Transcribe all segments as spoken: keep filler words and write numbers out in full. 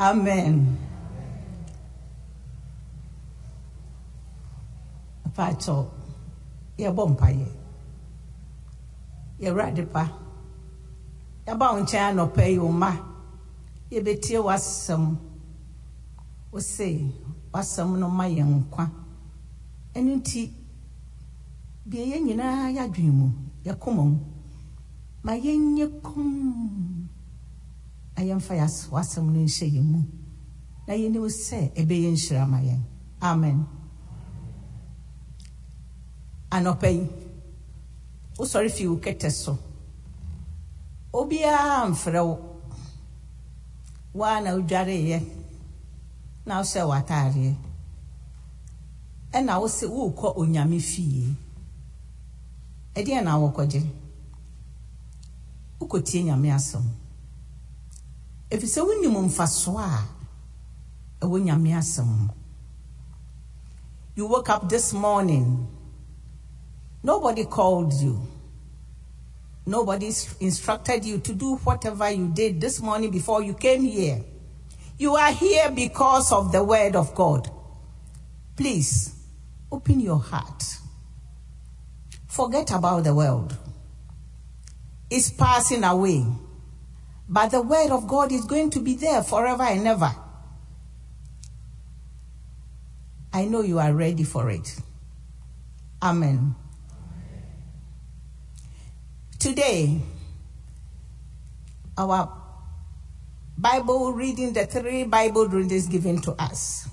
Amen. Pacho, ye bompaye. Ye radipa. Ya ba uncha no pay you ma. Ye betie wasam. O say, wasam no ma yenkwa. Enunti bi ye nyina ya dwemu, ya komom. Ma yenye kom. Ayam fayas wasam no nhye yemu. Na yeni wo say ebe ye nhira ma yen. Amen. Anopay. O sorry fi wo keteso. Obia amfrew. Wa na udware ye. Na o se watare. E na wo se wo kọ onyame fie. E de na wo kọje. Ukotie nyame asom. Efise wonnim mfaso a e wo nyame asom. You woke up this morning. Nobody called you. Nobody instructed you to do whatever you did this morning before you came here. You are here because of the word of God. Please, open your heart. Forget about the world. It's passing away. But the word of God is going to be there forever and ever. I know you are ready for it. Amen. Today, our Bible reading, the three Bible readings given to us.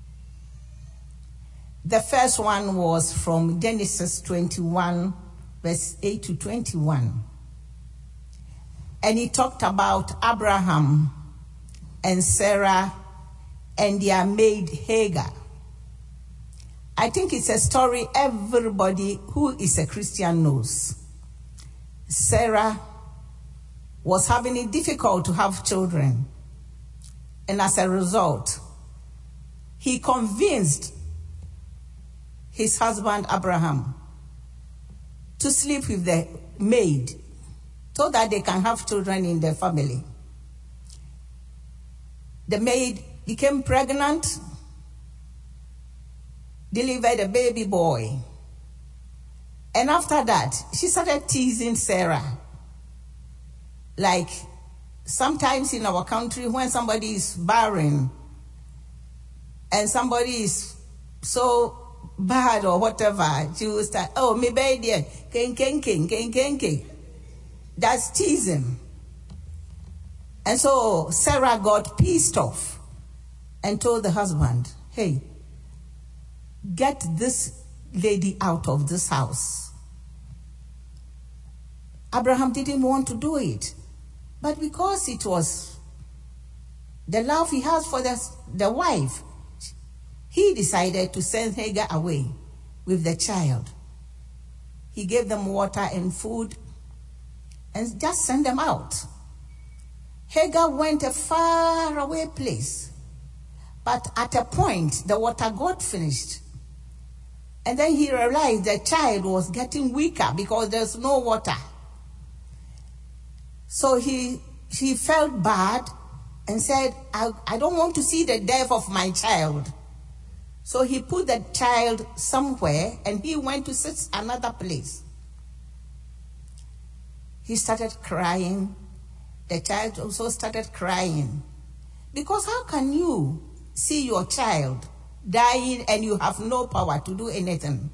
The first one was from Genesis twenty-one, verse eight to twenty-one. And he talked about Abraham and Sarah and their maid Hagar. I think it's a story everybody who is a Christian knows. Sarah was having it difficult to have children. And as a result, he convinced his husband Abraham to sleep with the maid so that they can have children in their family. The maid became pregnant, delivered a baby boy. And after that, she started teasing Sarah. Like sometimes in our country, when somebody is barren and somebody is so bad or whatever, she will start, oh, me baby, king, king, king, king, king, king. That's teasing. And so Sarah got pissed off and told the husband, hey, get this lady out of this house. Abraham didn't want to do it. But because it was the love he has for the, the wife, he decided to send Hagar away with the child. He gave them water and food and just sent them out. Hagar went a far away place. But at a point, the water got finished. And then he realized the child was getting weaker because there's no water. So he, he felt bad and said, I, I don't want to see the death of my child. So he put the child somewhere and he went to sit another place. He started crying. The child also started crying. Because how can you see your child dying and you have no power to do anything?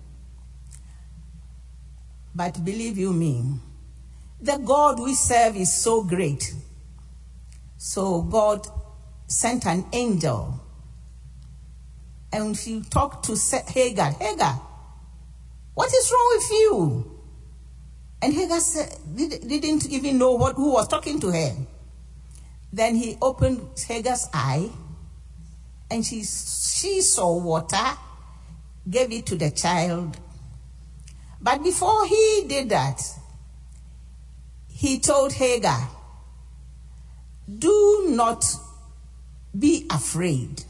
But believe you me, the God we serve is so great. So God sent an angel and he talked to Hagar. Hagar, what is wrong with you? And Hagar said, didn't even know what, who was talking to her. Then he opened Hagar's eye and she, she saw water, gave it to the child. But before he did that, he told Hagar, do not be afraid.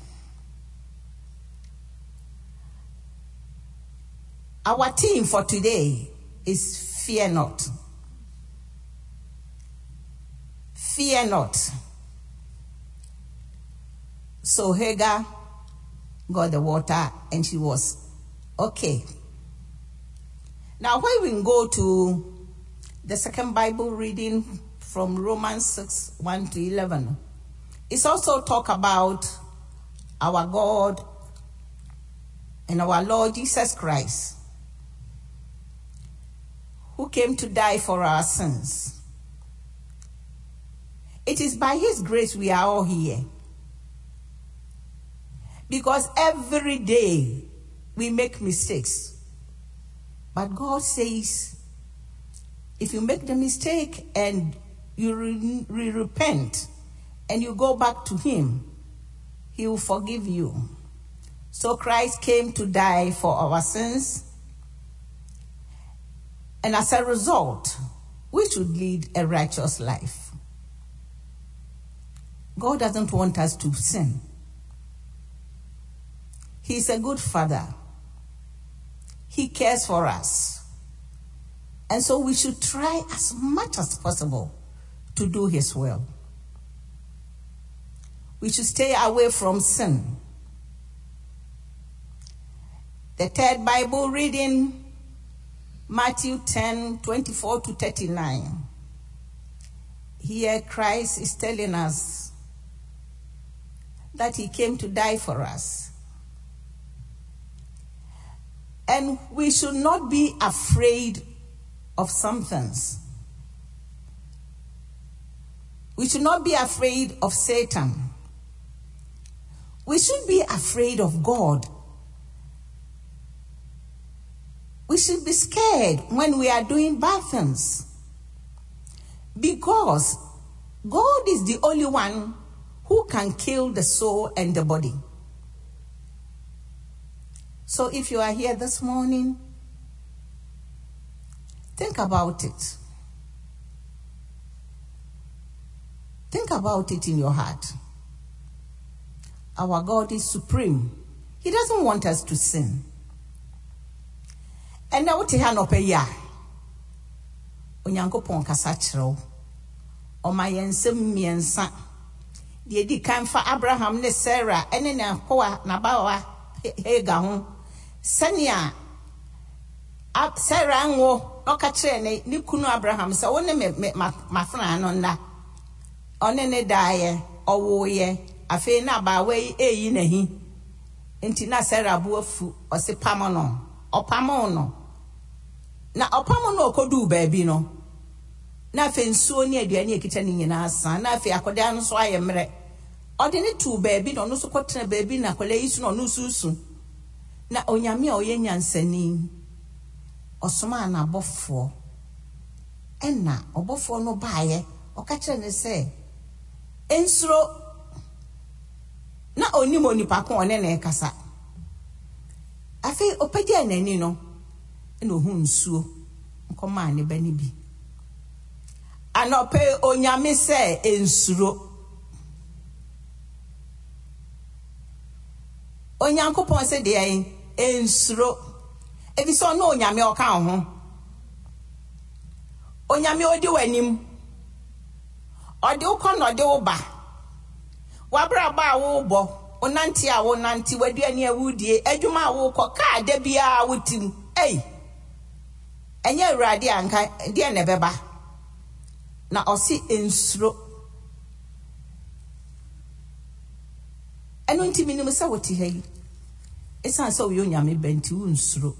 Our theme for today is fear not. Fear not. So Hagar got the water and she was okay. Now when we go to the second Bible reading from Romans six, one to eleven, it's also talk about our God and our Lord Jesus Christ, who came to die for our sins. It is by his grace we are all here. Because every day we make mistakes. But God says, if you make the mistake and you re- re- repent and you go back to him, he will forgive you. So Christ came to die for our sins. And as a result, we should lead a righteous life. God doesn't want us to sin. He's a good father. He cares for us. And so we should try as much as possible to do his will. We should stay away from sin. The third Bible reading, Matthew ten, twenty-four to thirty-nine. Here Christ is telling us that he came to die for us. And we should not be afraid of some things. We should not be afraid of Satan. We should be afraid of God. We should be scared when we are doing bad things. Because God is the only one who can kill the soul and the body. So if you are here this morning, think about it. Think about it in your heart. Our God is supreme. He doesn't want us to sin. And now what he no pay ya. Onyankopon kasa kyerɛw. Ɔma yɛnsɛm miɛnsa. Die di kan fa Abraham ne Sarah ene ne koa na bawa Hagar ho. Sania Sarah ngo ɔka kyerɛ ne ne kunu Abraham sɛ wo ne me mafana no nda. Ɔne ne dae ɔwoye afei na ba wei eyi nahi. Enti na Sarah bu afu ɔse pam no. Ɔpam no. Na opamo no okodu baabi no na afi nsuo ne aduane ekita ne nyina asan na afi akoda no so ayemre ode ne tu baabi no no so kotena baabi na akola yisu no no susu na onyame a oye nyansani osoma na bofo enna obofo no baaye oka kire ne se ensuro na onimo nipa ko one na ekasa afi opagya nani no eno hu nsuo nkoma ne bani bi anope onyame se ensuro onyankopon se de ayin ensuro ebi so no onyame oka ho onyame odi wanim odi ukọ no de uba wabra ba wo bo onanti a wo nanti waduane awudie adwuma a wo kọ ka da bia wotim ei enye awurade anka de ne beba na osi ensuro enu ntimi nim se woti hayi esan se wo nyame benti wo nsuro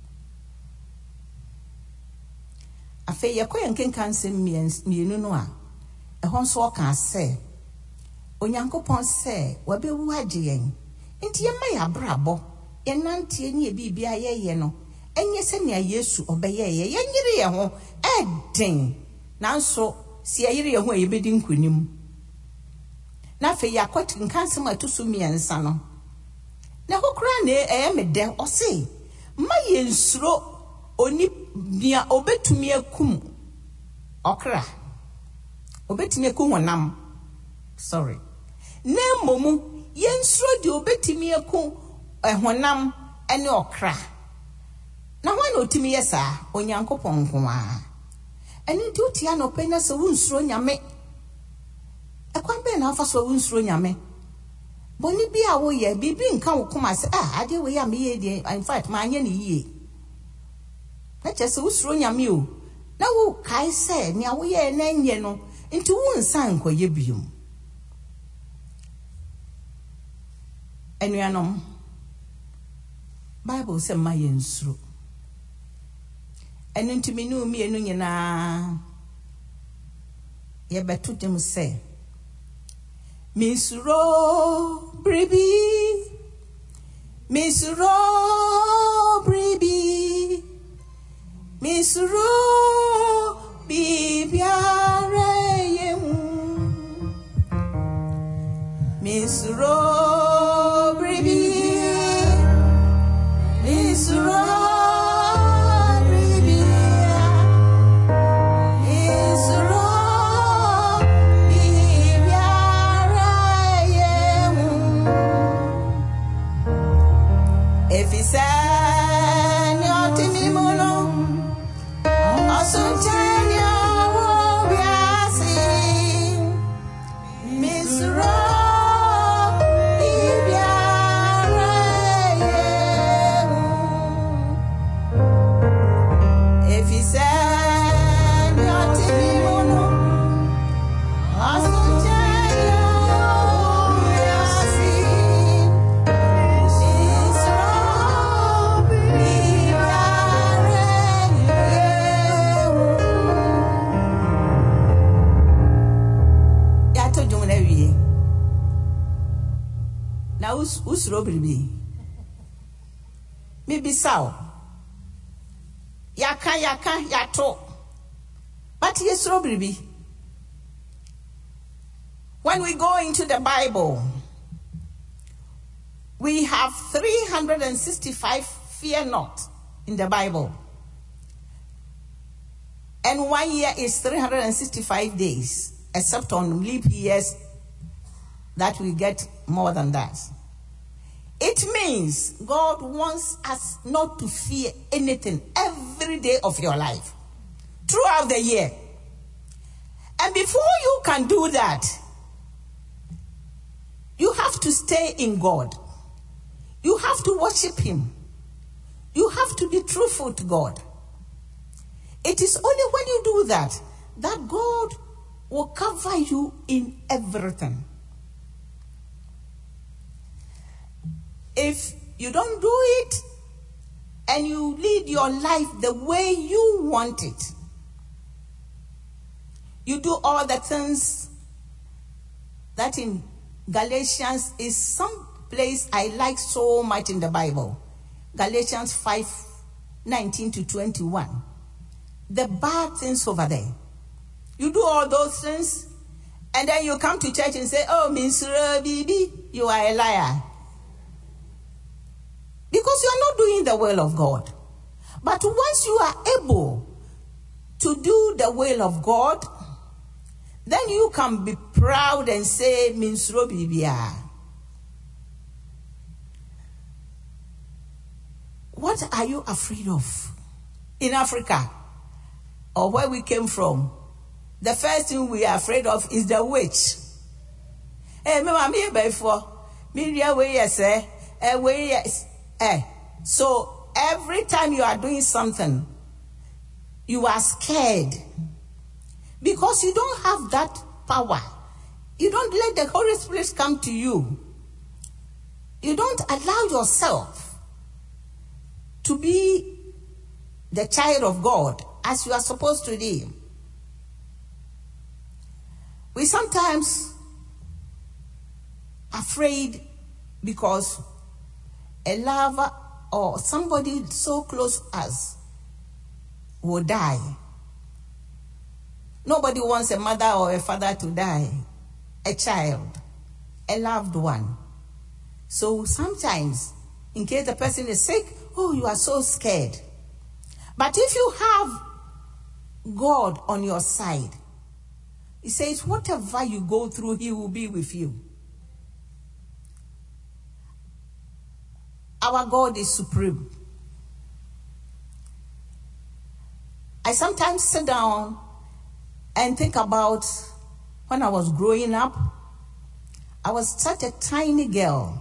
afa yekoye nkenkan se mienu no a ehon so oka se onyankopon se wabewu agye yen nti ye ma ya brabo ye nante ne bibia ye ye no enye se ne Yesu obeye ye ye nyire ye ho eden nanso si ye yire ye ho ye bedi nkonim na fe ya kwati nkanse ma tusu miensa no na hokura na eye mede o se ma ye nsuro oni bia obetumi akum okra obetumi akum honam sorry na momu ye nsuro di obetumi akum ehonam ene okra na wana otimi yesa onyankopon nkoa eni di otia no pena se wunsuro nyame ekwan be na afa so wunsuro nyame Boni bi a wo ye bibi nka wo koma se ah ade we ya me ye de in fact ma anye ne yie na chese usuro nyame o na wo kai se ne a wo ye na nye no nti wo nsan koye biom enuanom Bible say ma ye nsuro enu nti me no mi enu nyina ye beto dem se Misro bribi Misro bribi Misro bibiare yemu Misro bribi Misro usuro bribi mi bisao yaka yaka yato but yesuro bribi. When we go into the Bible, we have three hundred sixty-five fear not in the Bible, and one year is three hundred sixty-five days, except on leap years that we get more than that. It means God wants us not to fear anything every day of your life, throughout the year. And before you can do that, you have to stay in God. You have to worship Him. You have to be truthful to God. It is only when you do that, that God will cover you in everything. If you don't do it and you lead your life the way you want it, you do all the things that in Galatians is some place I like so much in the Bible. Galatians five, nineteen to twenty-one. The bad things over there. You do all those things and then you come to church and say, oh, Mister Bibi, you are a liar. Because you are not doing the will of God. But once you are able to do the will of God, then you can be proud and say, Minsro Bibia. What are you afraid of? In Africa, or where we came from, the first thing we are afraid of is the witch. Hey, me mama before. Me ria we yes eh. Eh we yes. Eh, so every time you are doing something, you are scared because you don't have that power. You don't let the Holy Spirit come to you. You don't allow yourself to be the child of God as you are supposed to be. We sometimes afraid because a lover or somebody so close to us will die. Nobody wants a mother or a father to die. A child, a loved one. So sometimes, in case the person is sick, oh, you are so scared. But if you have God on your side, He says, whatever you go through, He will be with you. Our God is supreme. I sometimes sit down and think about when I was growing up. I was such a tiny girl.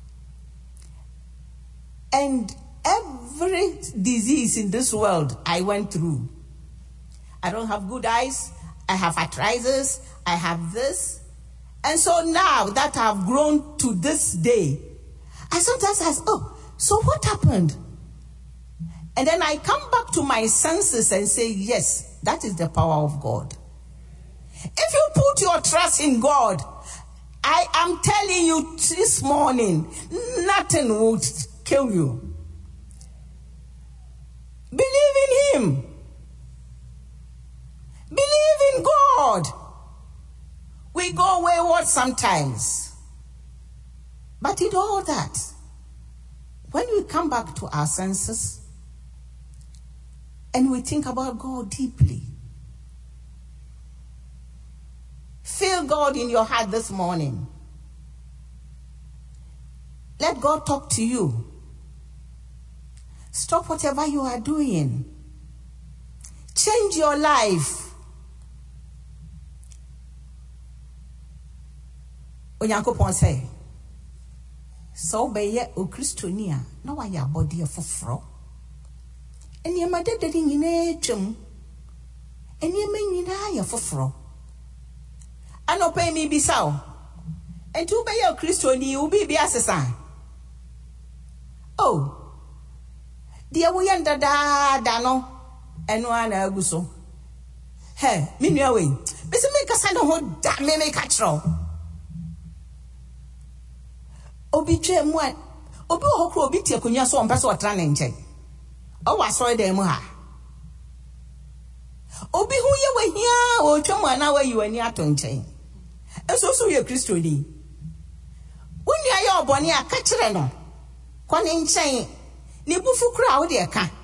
And every disease in this world I went through. I don't have good eyes. I have arthritis. I have this. And so now that I've grown to this day, I sometimes ask, oh, so what happened? And then I come back to my senses and say, yes, that is the power of God. If you put your trust in God, I am telling you this morning, nothing will kill you. Believe in Him. Believe in God. We go wayward sometimes. But in all that, when we come back to our senses and we think about God deeply, feel God in your heart this morning. Let God talk to you. Stop whatever you are doing. Change your life. Onyankopon say, so be o Kristonia na wa ya body foforo. Eniyama dedede nyina twam. Eniyama nyina ya foforo. Anope mi bisaw. Entu be o Kristoni ubi bi asesa. Oh. Dia wo yanda da da no. Enu ana aguso. He, mi nua we. Bisi me kasa no ho da me me ka kiro. Obi twe mu a obi ho kro obi tie konya so ompa so otra ne nche. O wa so dem ha. Obi hu ye wa hia o twa mu ana wa yi wani ato nche. Eso so ye Kristo ni. Woni aye oboni aka kire no. Kwani nche ni bufu kra wo de ka.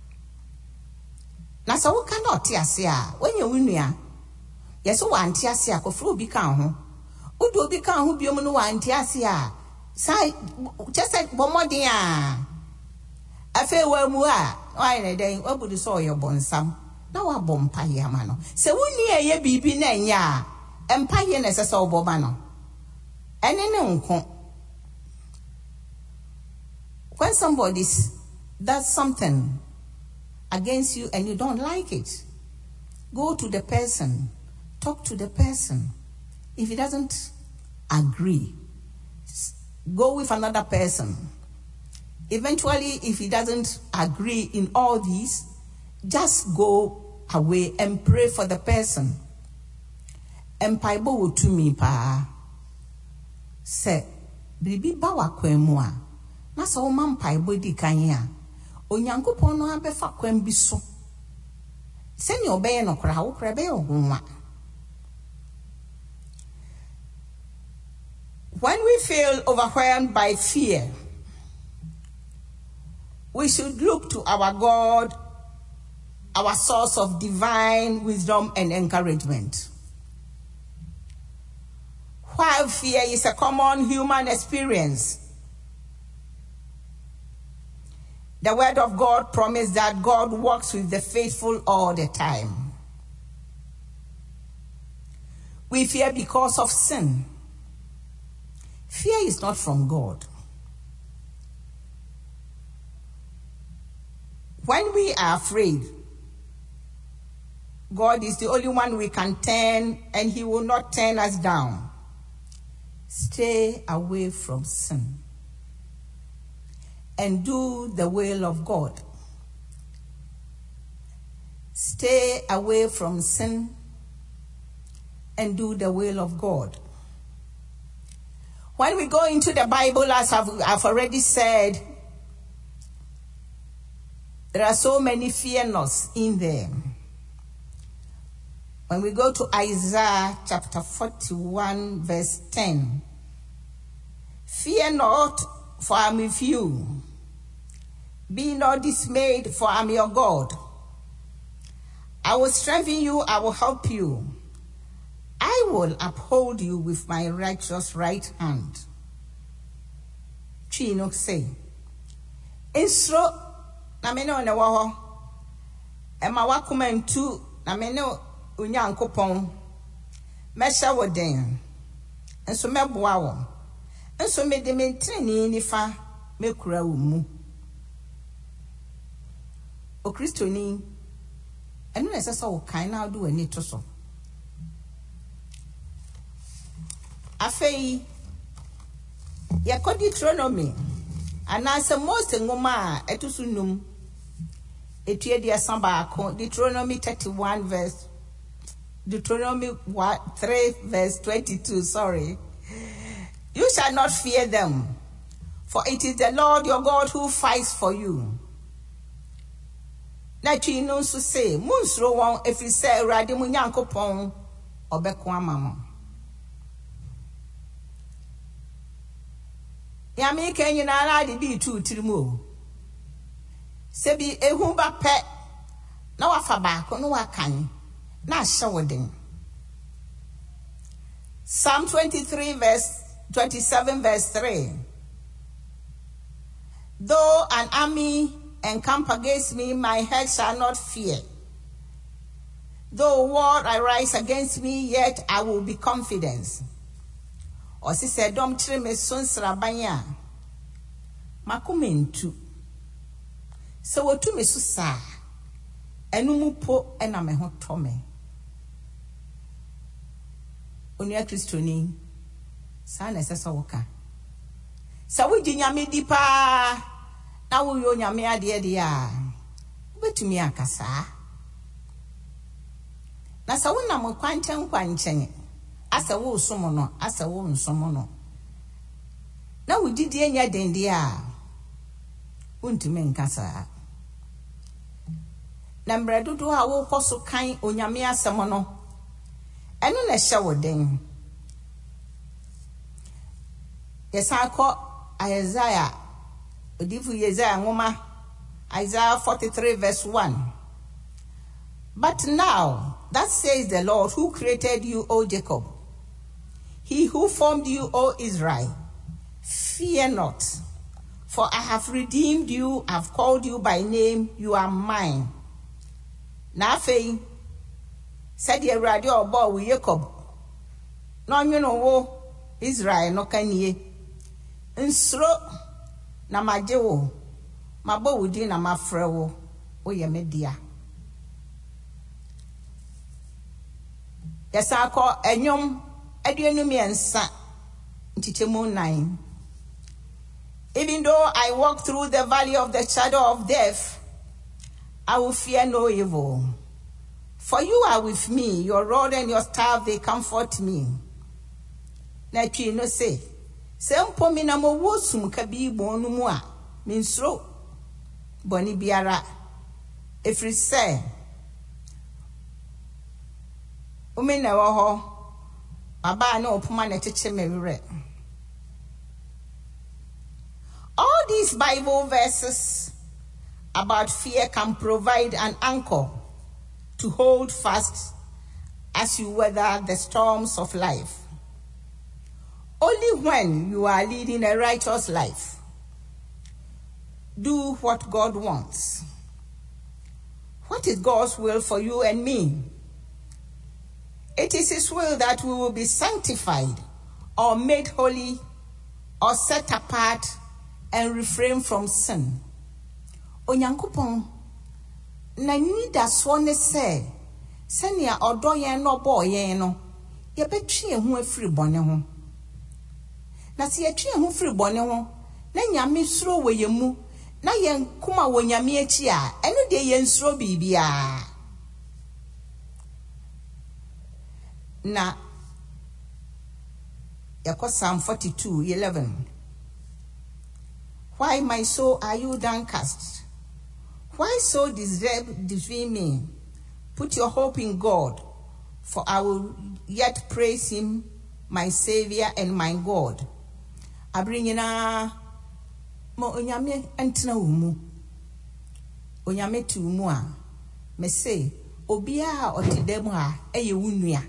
Na so wo ka na ote ase a, wanya wunua. Yeso wa ante ase a kofro obi kan ho. Odu obi kan ho biom no wa ante ase a. Sai just like bomodia afa wa mu a why na den obudu so your bonsam na wa bompa ye ama no se woni eye bibi na nya a empa ye na sese oboba no ene ne nko. When somebody does something against you and you don't like it, go to the person, talk to the person. If he doesn't agree, go with another person. Eventually, if he doesn't agree in all these, just go away and pray for the person. And paibo wo to me pa say bibi ba wa kwemu a na so wo man paibo di kan ya onyankopon no abefa kwam bi so se ne obeye no kra wo kra be ogunwa. When we feel overwhelmed by fear, we should look to our God, our source of divine wisdom and encouragement. While fear is a common human experience, the word of God promised that God walks with the faithful all the time. We fear because of sin. Fear is not from God. When we are afraid, God is the only one we can turn, and He will not turn us down. Stay away from sin and do the will of God. Stay away from sin and do the will of God. When we go into the Bible, as I've, I've already said, there are so many fear nots in there. When we go to Isaiah chapter forty-one, verse ten, fear not, for I am with you. Be not dismayed, for I am your God. I will strengthen you, I will help you. I will uphold you with my righteous right hand. Chinok say, Isro na mene one waho. Ema wakumentu na mene unyankopon. Mesha woden. enso meboa wo enso me de mentini nifa mekura wo mu o kristoni enu na sesa wo kan na do ani to so afei yakodi Deuteronomy anase most ngoma etusu num etue dia samba ko Deuteronomy thirty-one verse Deuteronomy three verse twenty-two, sorry. You shall not fear them, for it is the Lord your God who fights for you. Na twi no so say munsro won efi say urade mu nyankopon obeko amamo. Ya me kenyi na ala de bi tu tirimo. Se bi ehu ba pe na wafa ba ko no wakan na shawodin. Psalm twenty-three verse twenty-seven verse three. Though an army encamp against me, my head shall not fear. Though war arise against me, yet I will be confident. Or si said, "Dom treme sonsra banya makumentu." So what to me susa enumupo ena me ho tome. Onia Kristoni sa na sesa woka. Sa wo ginyame dipa na wo yo nyame ade de a obetumi akasa. Na sa wo na mo kwanchen kwanchen asa wo somo no asa wo nsomo no na wo didi enya dende a untumi nkasa. Na mbradudu a wo koso kan onyame asemo no enu na hye wo den. Yesa ko Isaiah odifu Isaiah ngoma Isaiah forty-three verse one. But now that says the Lord who created you, O Jacob, he who formed you, O Israel, fear not, for I have redeemed you, I have called you by name, you are mine. Na afei said the radio obo with Jacob, no you know wo Israel no kanie nsro na majewo mabo wudi na mafrewo o ye media. Yesa ko enyom aduenu miensa ntichemu nine. Even though I walk through the valley of the shadow of death, I will fear no evil. For you are with me, your rod and your staff, they comfort me. Na twi no say, sempo mi na mo wosum ka bi bonu mu a, minsro boni biara. Efri say, umi na wo ho, aba na opuma na cheche mewre. All these Bible verses about fear can provide an anchor to hold fast as you weather the storms of life. Only when you are leading a righteous life, do what God wants. What is God's will for you and me? It is His will that we will be sanctified or made holy or set apart and refrain from sin. Onyankopon na nida so ne se senia odo yen no bo yen no ye betwe hu afiri bone ho na se ye twe hu afiri bone ho na nyame suro we yemu na yen kuma wo nyame achi a eno de yen suro bibia na yakọ Psalm forty-two eleven. Why, my soul, are you downcast? Why so disturbed within me? Put your hope in God, for I will yet praise Him, my Savior and my God. I bring in a mo onyame entina umu. Onyame tu umu a. Me say, obia otidemu ha eye wunua.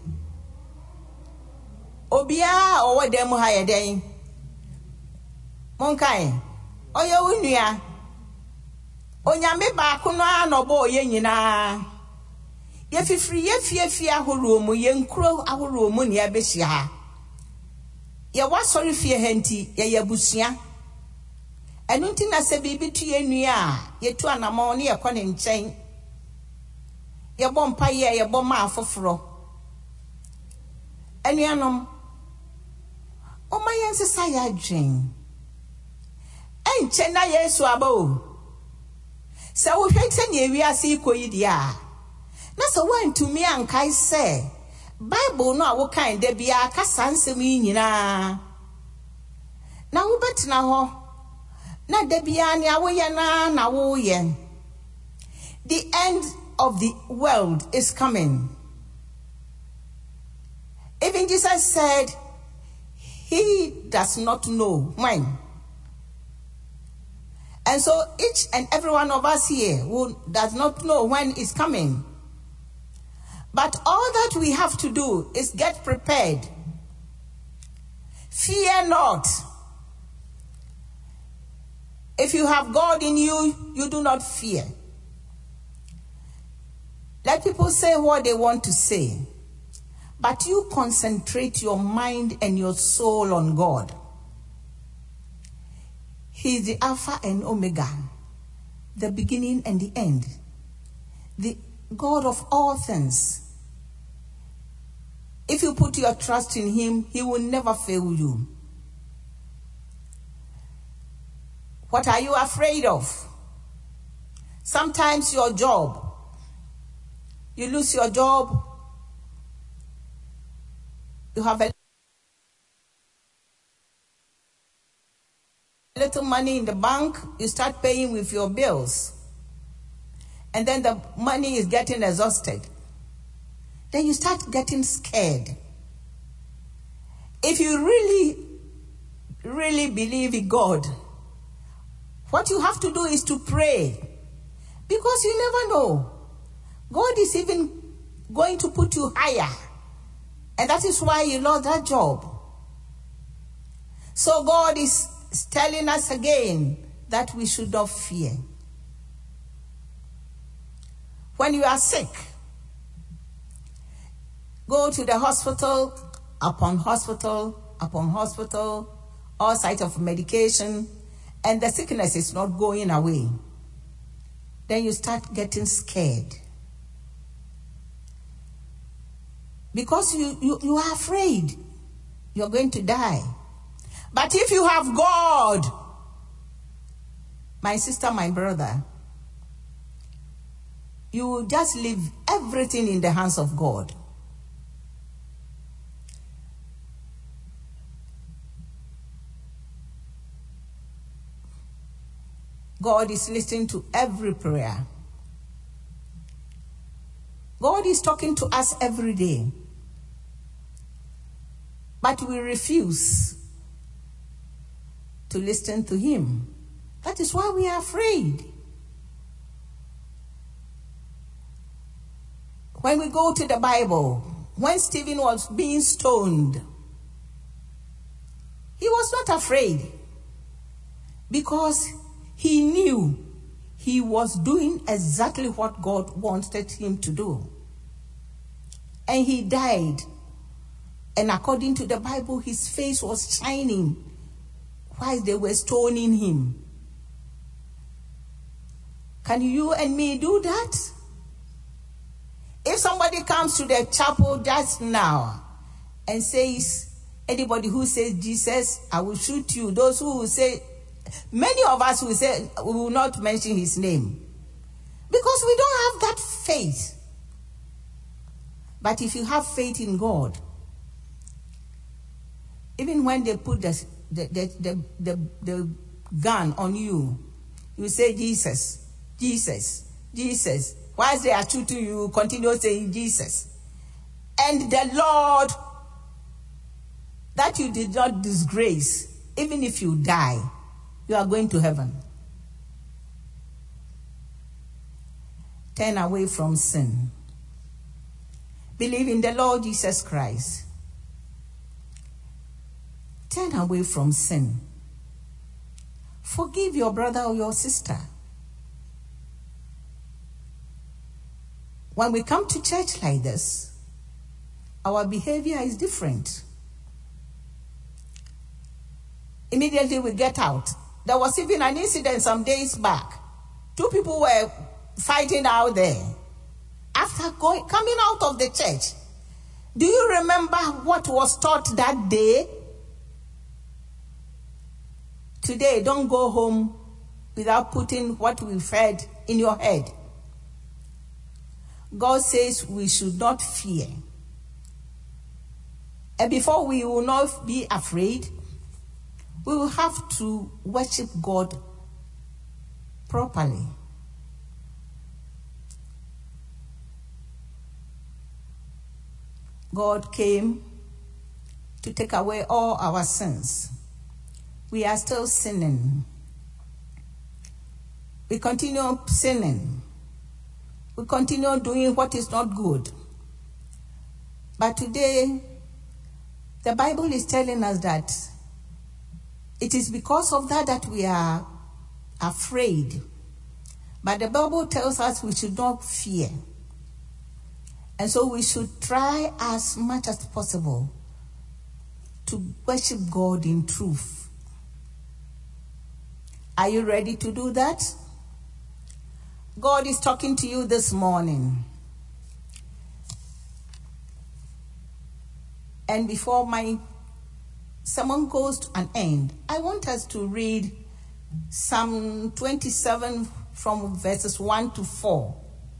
Obia owo demu ha ye den. Monkai. Oye unua onyame ba kuno anobo ye nyina ye fifiri ye fiefie ahoro mu ye nkro ahoro mu ne abehia Ye wa sorry fie henti ye yabusua. Enu nti na se bibi tu ye nua a ye tu anamo ne ye kɔ ne nkyɛn. Ye bɔ mpa ye ye bɔ ma afoforo. Enuanom o ma yen sesa ya dwen. Enche na Yesu aba o. Se wo hwete ne ewiase ikoyi dia. Na se wantumi ankai se Bible no a wo kan da bia ka sansem yi nyina. Na wo betena ho. Na da bia ne awoye na na wo ye. The end of the world is coming. Even Jesus said, he does not know when. And so each and every one of us here who does not know when is coming. But all that we have to do is get prepared. Fear not. If you have God in you, you do not fear. Let people say what they want to say. But you concentrate your mind and your soul on God. He is the Alpha and Omega, the beginning and the end, the God of all things. If you put your trust in him, he will never fail you. What are you afraid of? Sometimes your job. You lose your job. You have a little money in the bank. You start paying with your bills. And then the money is getting exhausted. Then you start getting scared. If you really, really believe in God, what you have to do is to pray. Because you never know. God is even going to put you higher. And that is why you lost that job. So God is telling us again that we should not fear. When you are sick, go to the hospital, upon hospital, upon hospital, all sites of medication, and the sickness is not going away. Then you start getting scared. Because you, you, you are afraid you're going to die. But if you have God, my sister, my brother, you will just leave everything in the hands of God. God is listening to every prayer. God is talking to us every day. But we refuse to listen to him. That is why we are afraid. When we go to the Bible, when Stephen was being stoned, he was not afraid because he knew he was doing exactly what God wanted him to do. And he died. And according to the Bible, his face was shining while they were stoning him. Can you and me do that? If somebody comes to the chapel just now and says, anybody who says Jesus, I will shoot you. Those who will say, many of us will say, we will not mention his name. Because we don't have that faith. But if you have faith in God, even when they put the, the, the, the, the, the gun on you, you say Jesus, Jesus, Jesus. Whilst they are shooting you, continue saying Jesus. And the Lord that you did not disgrace, even if you die, you are going to heaven. Turn away from sin. Believe in the Lord Jesus Christ. Turn away from sin. Forgive your brother or your sister. When we come to church like this, our behavior is different. Immediately we get out. There was even an incident some days back. Two people were fighting out there. After going, coming out of the church, do you remember what was taught that day? Today, don't go home without putting what we've heard in your head. God says we should not fear. And before we will not be afraid, we will have to worship God properly. God came to take away all our sins. We are still sinning. We continue sinning. We continue doing what is not good. But today, the Bible is telling us that it is because of that that we are afraid. But the Bible tells us we should not fear. And so we should try as much as possible to worship God in truth. Are you ready to do that? God is talking to you this morning. And before my sermon goes to an end, I want us to read Psalm twenty-seven from verses one to four.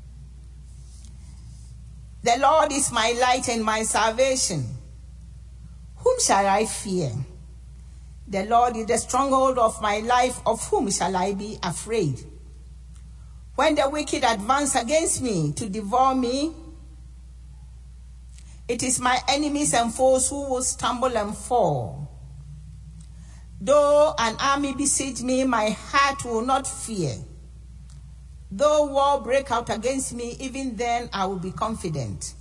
The Lord is my light and my salvation. Whom shall I fear? The Lord is the stronghold of my life. Of whom shall I be afraid? When the wicked advance against me to devour me, it is my enemies and foes who will stumble and fall. Though an army besiege me, my heart will not fear. Though war break out against me, even then I will be confident.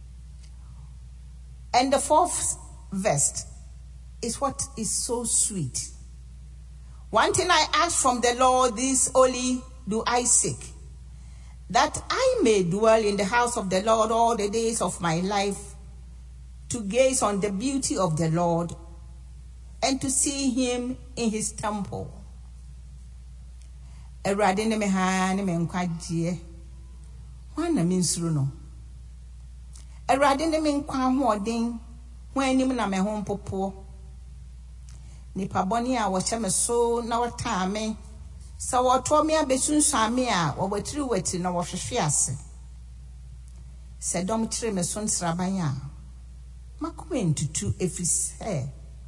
And the fourth verse is what is so sweet. One thing I ask from the Lord, this only do I seek, that I may dwell in the house of the Lord all the days of my life, to gaze on the beauty of the Lord and to see him in his temple. Erade ne me ha ne me nkwagie. Wan na me nsuru no. Erade ne me nkwa hoɔden. Wan anim na me ho mpopo. Nipa bɔne a wɔhyɛ me so na wɔtaa me. Sɛ wɔtɔ me abesunsuan me a wɔbɛtiri wati na wɔhwehwe ase. Sɛ dɔm kyerɛ me so nsraban a makoma ntutu ɛfiri sɛ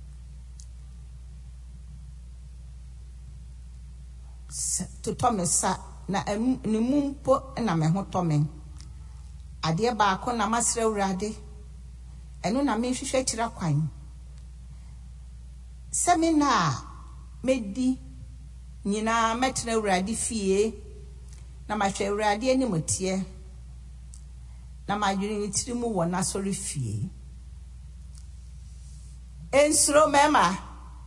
to tome sa na ni mumpo na me ho tome ade ba ko na masre urade eno na me hwehwe kira kwan semina medi nyina metena urade fie na mahwe urade ani motie na madwene tiri mu wo na sori fie ensro mema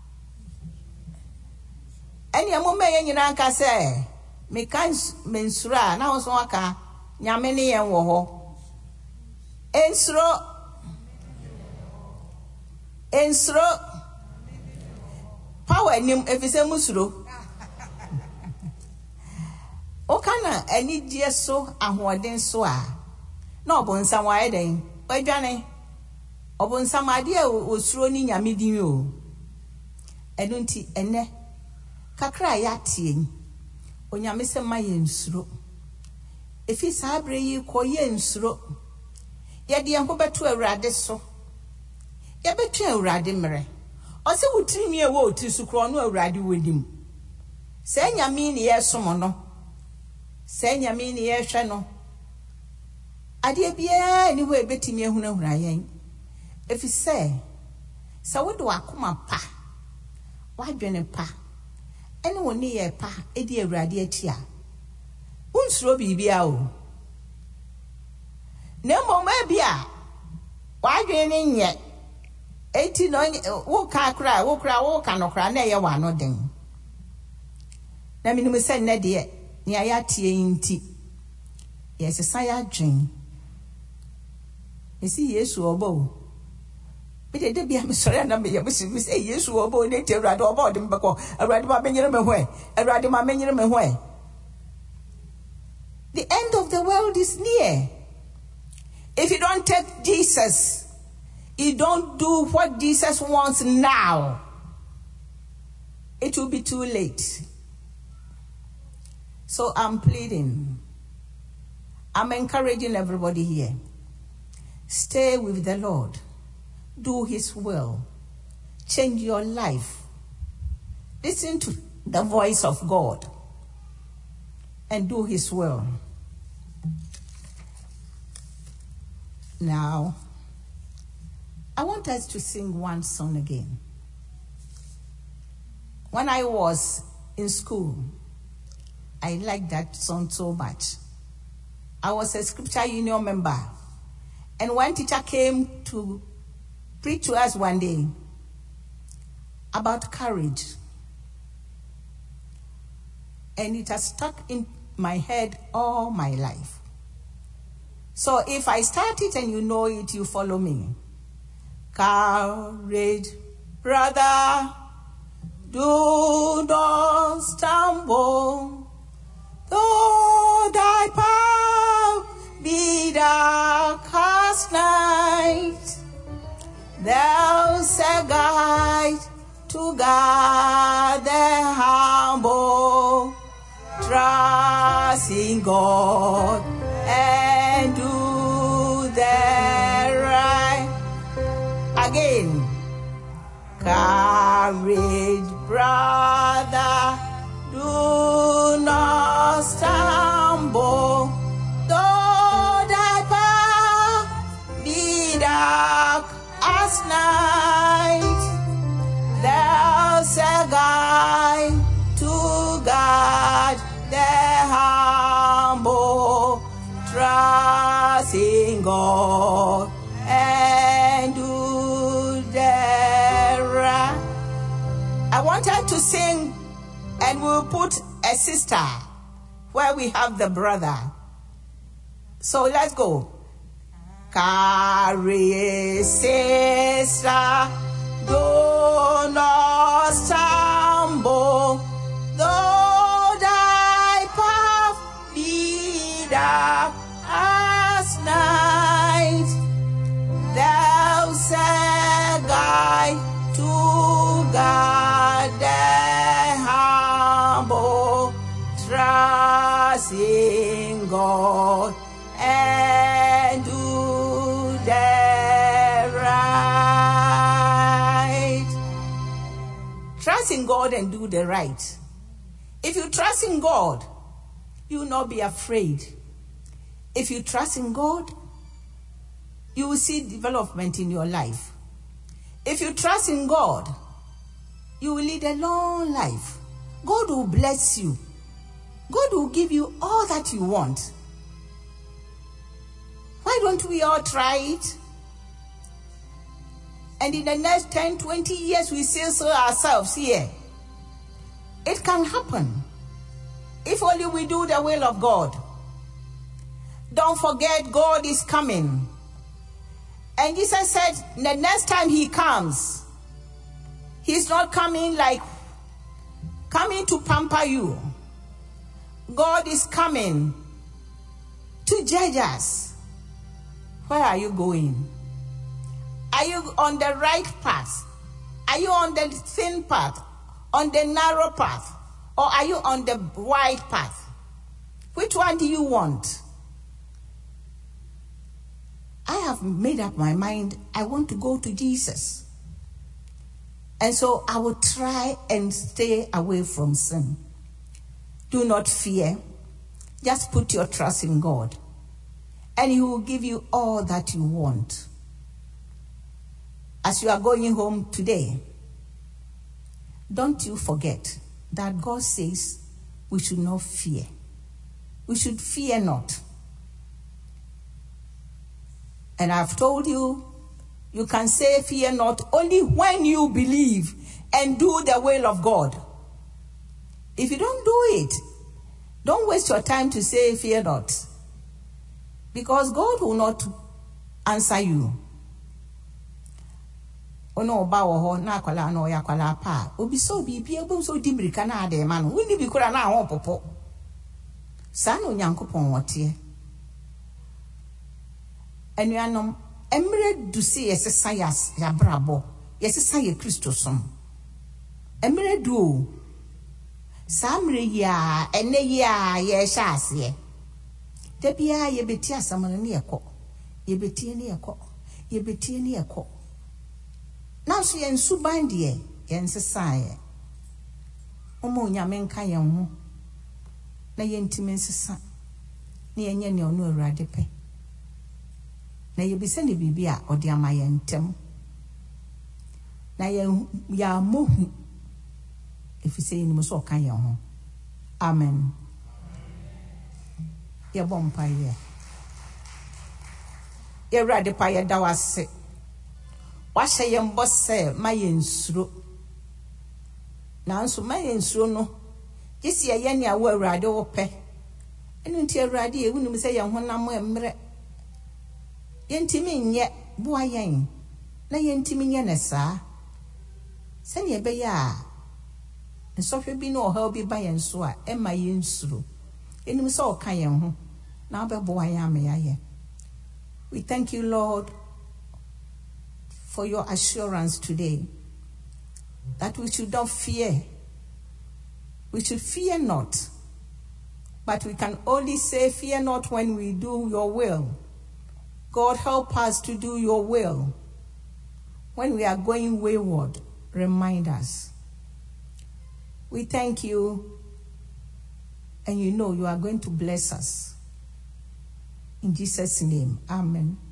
eni amume ye nyina nka se me kan mensura na wo so aka nyame ne yen wo ho ensro ensro power nim efise musuro o kana eni die so ahoden so a na obonsam wa eden odwane obonsam ade a osuro ni nyame din o enu nti ene kakra ya tie onyame se ma ye nsuro efi sabre yi ko ye nsuro ye de ho beto awurade so ye beto awurade mere o se wutiri mi e wo otisu kro no awurade wodim se nyame ni ye som no se nyame ni ye hwe no ade bia ni ho ebetimi ehunahura yen efi se se wo do akoma pa wadwene pa ene woni ye pa edi awurade atia unsuro bibia o ne moma bia wadwene nye eti no wo ka kra wo kra wo ka no kra na ye wa no den na minum se ne de ne aya tie nti yes sa ya dwen esi Yesu obo Me de be am sorry na me me say Yesu obo ne te Awurade obo de mbeko Awurade ma menyere me ho Awurade ma menyere me ho. The end of the world is near. If you don't take Jesus, you don't do what Jesus wants now, it will be too late. So I'm pleading, I'm encouraging everybody here. Stay with the Lord. Do his will. Change your life. Listen to the voice of God and do his will. Now, I want us to sing one song again. When I was in school, I liked that song so much. I was a scripture union member. And when teacher came to preach to us one day about courage, and it has stuck in my head all my life. So if I start it and you know it, you follow me. Courage, brother, do not stumble, though thy path be dark as night, there's a guide to guide the humble. Trust in God and do the right. Again, courage, brother, do not stumble, though thy path be dark as night, there's a guide to guide the humble. Trust in God and do the right. I wanted to sing, and we'll put a sister where we have the brother. So let's go. Carry sister, do not stumble, though thy path be dark as night, there's a guide to guide the humble. Trust in God and do the right. Trust in God and do the right. If you trust in God, you will not be afraid. If you trust in God, you will see development in your life. If you trust in God, you will lead a long life. God will bless you. God will give you all that you want. Why don't we all try it? And in the next ten, twenty years, we still see ourselves here. It can happen. If only we do the will of God. Don't forget, God is coming. And Jesus said, the next time he comes, he's not coming like coming to pamper you. God is coming to judge us. Where are you going? Are you on the right path? Are you on the thin path? On the narrow path? Or are you on the wide path? Which one do you want? I have made up my mind. I want to go to Jesus. And so I will try and stay away from sin. Do not fear. Just put your trust in God. And he will give you all that you want. As you are going home today, don't you forget that God says we should not fear. We should fear not. And I've told you, you can say fear not only when you believe and do the will of God. If you don't do it, don't waste your time to say fear not. Because God will not answer you. ono oba wo ho na akwala na oya akwala pa obi so bibi ebom so di mirika na ade ma no woni bi kura na ho popo sa no Nyankopon wote anuanom emre dusi yesesa yas ya brabo yesesa ye Kristo som emre du o sa mre ya ene ya ye sha ase da bia ye beti asam no ne yekọ ye beti ne yekọ ye beti ne yekọ na so ye nsu bande ye nsesa ye omo nyame nka ye ho na ye ntime nsesa na ye nye ne ono Awurade pe na ye bisa ne bibia odi ama ye ntem na ye ya mohu efise ni mo so ka ye ho amen ye bompa ye ye Awurade pa ye da wase wahye ye mbose ma ye nsuro na nso ma ye nsuro no yesi ye ne awo Awurade wo pe enu nti Awurade ye wunu se ye honam emre ye ntimi nye boa yen na ye ntimi nye ne saa se ne be ya nsofwe bi no ha obi ba ye nso a e ma ye nsuro enu se o ka ye ho na be boa ya me ya ye. We thank you, Lord, for your assurance today that we should not fear. We should fear not. But we can only say, fear not when we do your will. God, help us to do your will. When we are going wayward, remind us. We thank you, and you know you are going to bless us. In Jesus' name, amen.